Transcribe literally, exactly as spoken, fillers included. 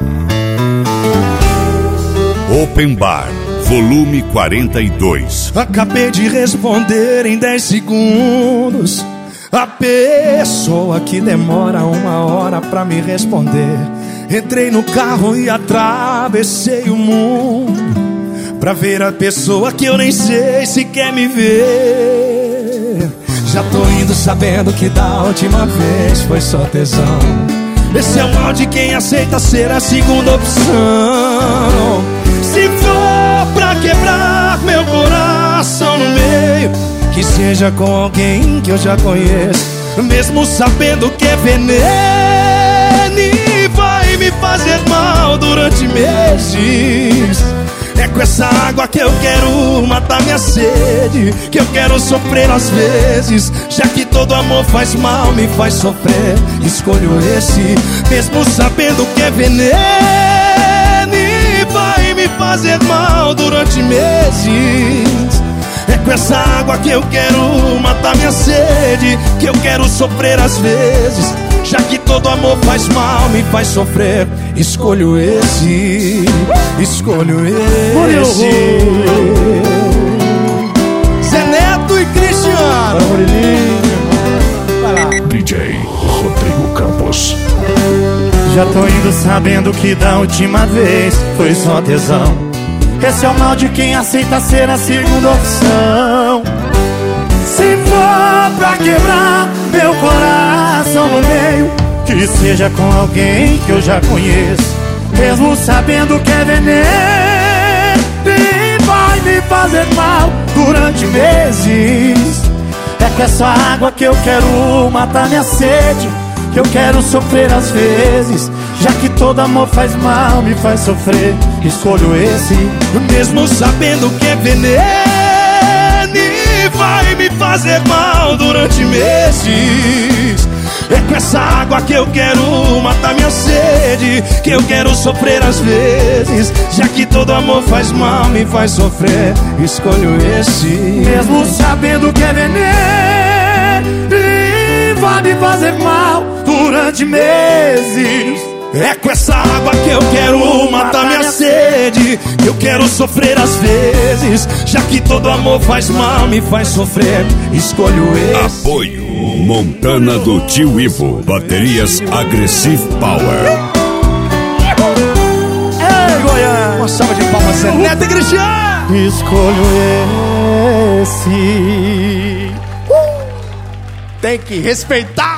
Open Bar, volume quarenta e dois. Acabei de responder em dez segundos. A pessoa que demora uma hora pra me responder. Entrei no carro e atravessei o mundo pra ver a pessoa que eu nem sei se quer me ver. Já tô indo sabendo que da última vez foi só tesão. Esse é o mal de quem aceita ser a segunda opção. Se for pra quebrar meu coração no meio, que seja com alguém que eu já conheço, mesmo sabendo que é veneno e vai me fazer mal durante meses. É com essa água que eu quero matar minha sede, que eu quero sofrer às vezes, já que todo amor faz mal, me faz sofrer. Escolho esse, mesmo sabendo que é veneno e vai me fazer mal durante meses. É com essa água que eu quero matar minha sede, que eu quero sofrer às vezes, já que todo amor faz mal, me faz sofrer. Escolho esse, escolho esse. Zé Neto e Cristiano. Vai lá. D J Rodrigo Campos. Já tô indo sabendo que da última vez foi só tesão. Esse é o mal de quem aceita ser a segunda opção. Se for pra quebrar meu coração no meio, que seja com alguém que eu já conheço, mesmo sabendo que é veneno e vai me fazer mal durante meses. É com essa água que eu quero matar minha sede, que eu quero sofrer às vezes, já que todo amor faz mal, me faz sofrer. Escolho esse, mesmo sabendo que é veneno e vai me fazer mal durante meses. É com essa água que eu quero matar minha sede, que eu quero sofrer às vezes, já que todo amor faz mal, me faz sofrer. Escolho esse, mesmo sabendo que é veneno e vai me fazer mal durante meses. É com essa água que eu quero matar minha sede, que eu quero sofrer às vezes, já que todo amor faz mal, me faz sofrer. Escolho esse. Apoio Montana do Tio Ivo, baterias Aggressive Power. Ei, Goiânia! Uma salva de palmas, Zé Neto e Cristiano. Escolho esse. Tem que respeitar.